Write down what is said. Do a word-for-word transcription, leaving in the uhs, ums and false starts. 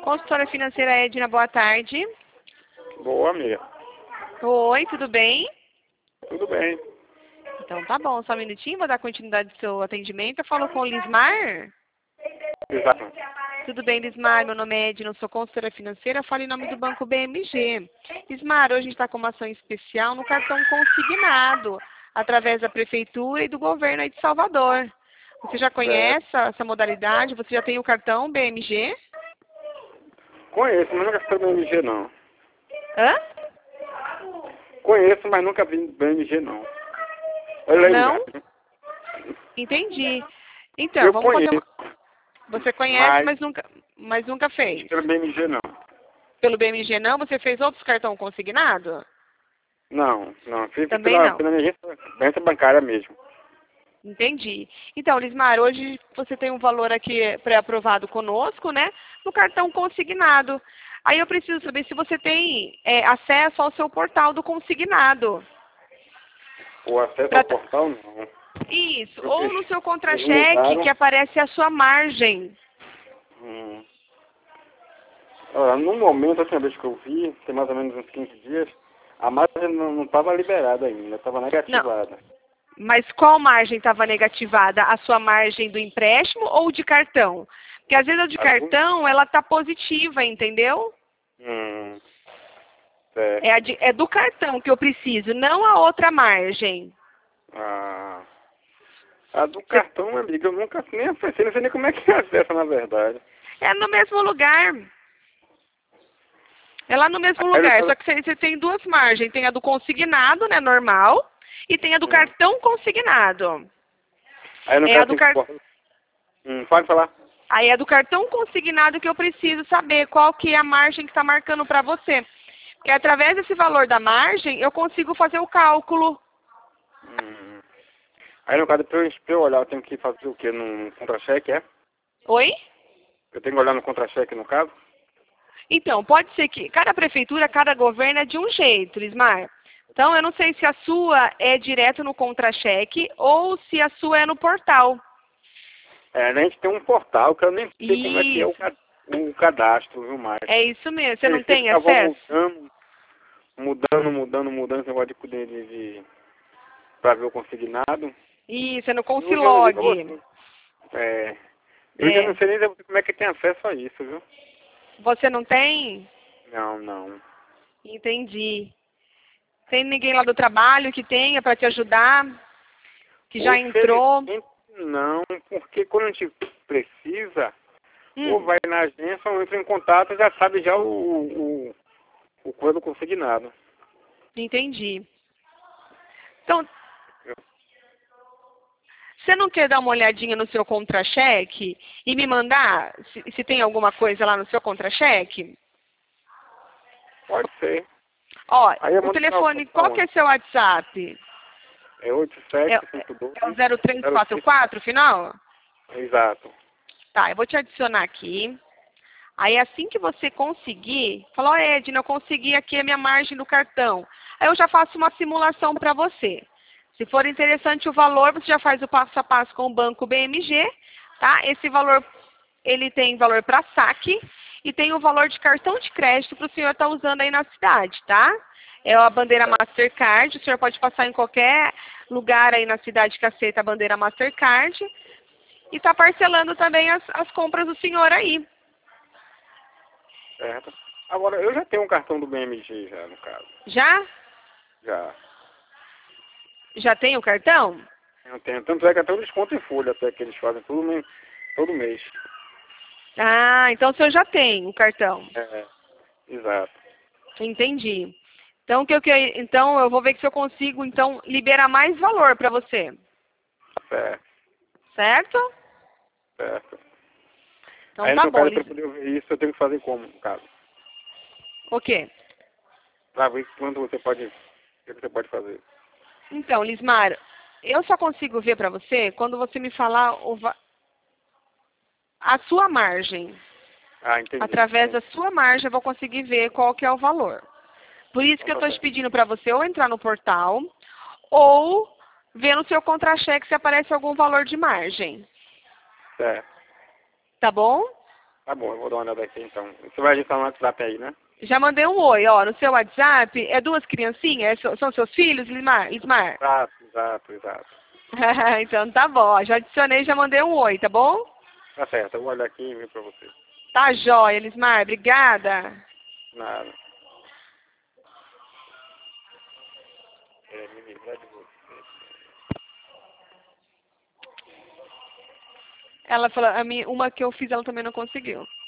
Consultora financeira Edna, boa tarde. Boa, amiga. Oi, tudo bem? Tudo bem. Então tá bom, só um minutinho, vou dar continuidade ao seu atendimento. Eu falo com o Lismar? Exato. Tudo bem, Lismar? Meu nome é Edna, eu sou consultora financeira, falo em nome do Banco B M G. Lismar, hoje a gente está com uma ação especial no cartão consignado, através da Prefeitura e do Governo aí de Salvador. Você já conhece essa modalidade? Você já tem o cartão B M G? Conheço, mas nunca fui B M G, não. Hã? Conheço, mas nunca vi B M G, não. Eu lembro. Não? Entendi. Então, Eu vamos conheço, fazer uma... Você conhece, mas- mas nunca, mas nunca fez. pelo B M G, não. Pelo B M G não? Você fez outros cartão consignado? Não, não. Fiz Também pela, não. pela minha agência, agência bancária mesmo. Entendi. Então, Lismar, hoje você tem um valor aqui pré-aprovado conosco, né? No cartão consignado. Aí eu preciso saber se você tem é, acesso ao seu portal do consignado. O acesso Pra ao tra- portal, não. Isso. Eu Ou fiz- no seu eles contra-cheque mudaram. que aparece a sua margem. Hum. Olha, no momento, a última vez que eu vi, tem mais ou menos uns quinze dias, a margem não estava liberada ainda, estava negativada. Mas qual margem estava negativada? A sua margem do empréstimo ou de cartão? Porque às vezes a de A do- cartão, ela está positiva, entendeu? Hum. Certo. É, a de- é do cartão que eu preciso, não a outra margem. Ah. A do cartão, amiga, eu nunca nem acessei, não sei nem como é que acessa, na verdade. É no mesmo lugar. É lá no mesmo Aí lugar, eu- só que você, você tem duas margens. Tem a do consignado, né, normal, e tem a do Hum. cartão consignado. Aí no É caso a do tem car- que pôr- Hum, pode falar. Aí é do cartão consignado que eu preciso saber qual que é a margem que está marcando para você. Porque através desse valor da margem, eu consigo fazer o cálculo. Hum. Aí no caso, pra eu, pra eu olhar, eu tenho que fazer o quê? No contra-cheque, é? Oi? Eu tenho que olhar no contra-cheque, no caso? Então, pode ser que cada prefeitura, cada governo é de um jeito, Lismar. Então, eu não sei se a sua é direto no contra-cheque ou se a sua é no portal. É, a gente tem um portal que eu nem sei como é que é o, Isso. ca- o cadastro, viu, mais? É isso mesmo. Você não Eles tem ficavam acesso? mudando, mudando, mudando, mudando esse negócio de, de, de pra ver o consignado. Isso, é no Não, eu digo Concilog. você. É, eu É. já não sei nem dizer como é que tem acesso a isso, viu? Você não tem? Não, não. Entendi. Tem ninguém lá do trabalho que tenha para te ajudar? Que já entrou? Infelizmente, não, porque quando a gente precisa, Hum. ou vai na agência ou entra em contato, já sabe já o, o, o coisa do consignado. Entendi. Então, você não quer dar uma olhadinha no seu contra-cheque e me mandar se, se tem alguma coisa lá no seu contra-cheque? Pode ser. Ó, Aí eu o mando telefone, pra- qual que é seu WhatsApp? É oito É, sete cinco dois. é o zero três quatro quatro, final? Exato. Tá, eu vou te adicionar aqui. Aí assim que você conseguir, falou, Edna, eu consegui aqui a minha margem do cartão. Aí eu já faço uma simulação para você. Se for interessante o valor, você já faz o passo a passo com o banco B M G, tá? Esse valor, ele tem valor para saque e tem o valor de cartão de crédito para o senhor estar usando aí na cidade, tá? É a bandeira Mastercard, o senhor pode passar em qualquer lugar aí na cidade que aceita a bandeira Mastercard e está parcelando também as, as compras do senhor aí. Certo. Agora, eu já tenho um cartão do B M G já, no caso. Já? Já. Já tem o cartão? Eu tenho. Tanto é que até o desconto em folha até que eles fazem todo mês. Todo mês. Ah, então o senhor já tem o cartão. É, exato. Entendi. Então, que eu, que, então eu vou ver se eu consigo então liberar mais valor para você. Certo, Certo? certo. Então Aí, tá no bom. caso, para Lis- poder ver isso, eu tenho que fazer como, no caso? O quê? Para ver quanto você pode, o que você pode fazer. Então, Lismar, eu só consigo ver para você quando você me falar o va- a sua margem. Ah, entendi. Através da sua margem eu vou conseguir ver qual que é o valor. Por isso que eu estou te pedindo para você ou entrar no portal ou ver no seu contra-cheque se aparece algum valor de margem. Certo. Tá bom? Tá bom, eu vou dar uma olhada aqui então. Você vai adicionar no WhatsApp aí, né? Já mandei um oi, ó, no seu WhatsApp. É duas criancinhas? É- São seus filhos, Lismar? Lismar? Exato, exato, exato. Então tá bom, ó, já adicionei, já mandei um oi, tá bom? Tá certo, eu vou olhar aqui e ver pra você. Tá jóia, Lismar, obrigada. Nada. É, me livrar de você. Ela falou, a minha, uma que eu fiz, ela também não conseguiu.